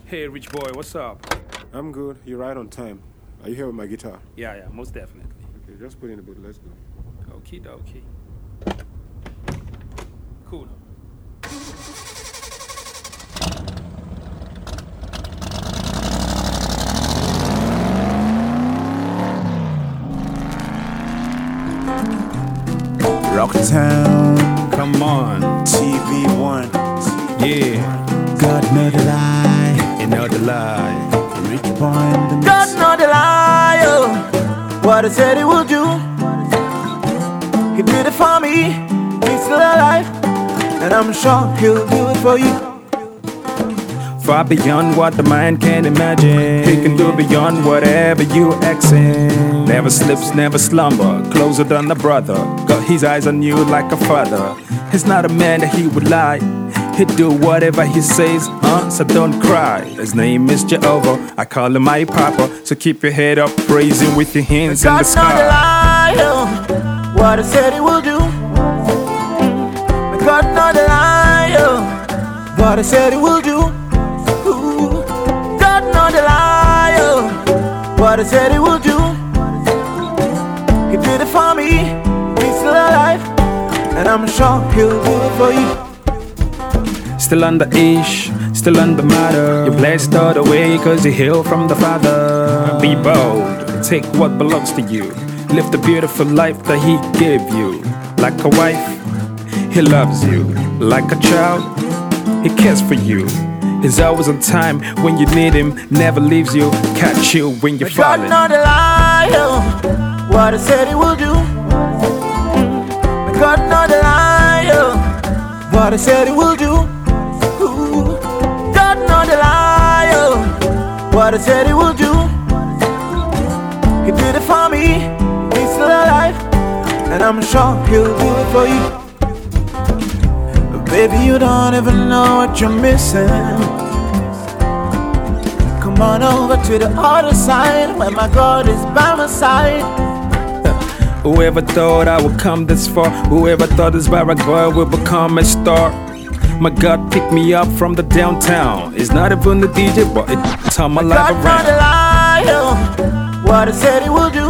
Hey, Rich Boy, what's up? I'm good. You're right on time. Are you here with my guitar? Yeah, most definitely. Okay, just put in the boot. Let's go. Okie dokie. Cool. Rocktown, Come on. TV1, Yeah, God know the lie, another lie. Rich Boy in the mix. God know the lie, oh. What I said he will do, he did it for me. He's still alive, and I'm sure he'll do it for you. Far beyond what the mind can imagine. He can do beyond whatever you asking. Never slips, never slumber. Closer than a brother. Got his eyes on you like a father. He's not a man that he would lie. He'd do whatever he says, so don't cry. His name is Jehovah. I call him my papa. So keep your head up, praising with your hands in the God know the sky. lie, oh. What I said he will do. God know the lie, oh. What I said he will do. Ooh. God know the lie, oh. What I said he will do. He did it for me. He's still alive, and I'm sure he'll do it for you. Still under ish, still under matter. You're blessed all the way cause you hail from the Father. Be bold, take what belongs to you. Live the beautiful life that He gave you. Like a wife, He loves you. Like a child, He cares for you. He's always on time when you need Him. Never leaves you, catch you when you're God falling. know the lie, oh. What I said he will do. God know the lie, oh. What I said he will do. Ooh. God know the lie, oh. What I said he will do. He did it for me. He's still alive, and I'm sure he'll do it for you. But baby, you don't even know what you're missing. Come on over to the other side, where my God is by my side. Whoever thought I would come this far? Whoever thought this barrack boy would become a star? My God picked me up from the downtown. It's not even the DJ, but it turned my life God know the around. lie, oh. What I said he will do.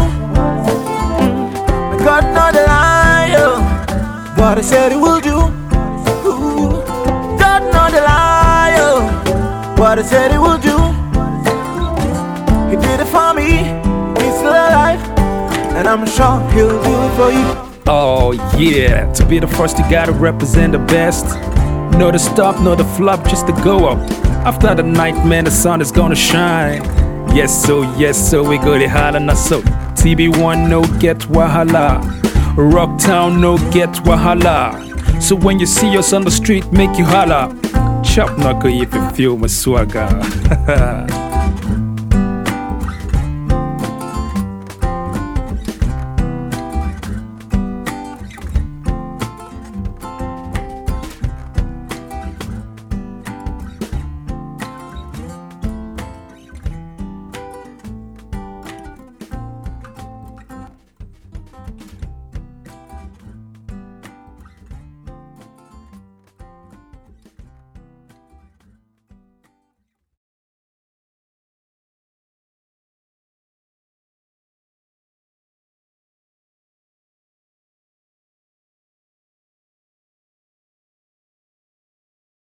God know the lie, oh. What I said he will do. Ooh. God know the lie, oh. What I said he will do. He did it for me. He's still alive, and I'm sure he'll do it for you. Oh yeah, to be the first you gotta represent the best. No to stop, no to flop, just to go up. After the night, man, the sun is gonna shine. Yes, so we go to holla na so. TB1 no get wahala. Rocktown no get wahala. So when you see us on the street, make you holla. Chop knuckle if you feel my swagger.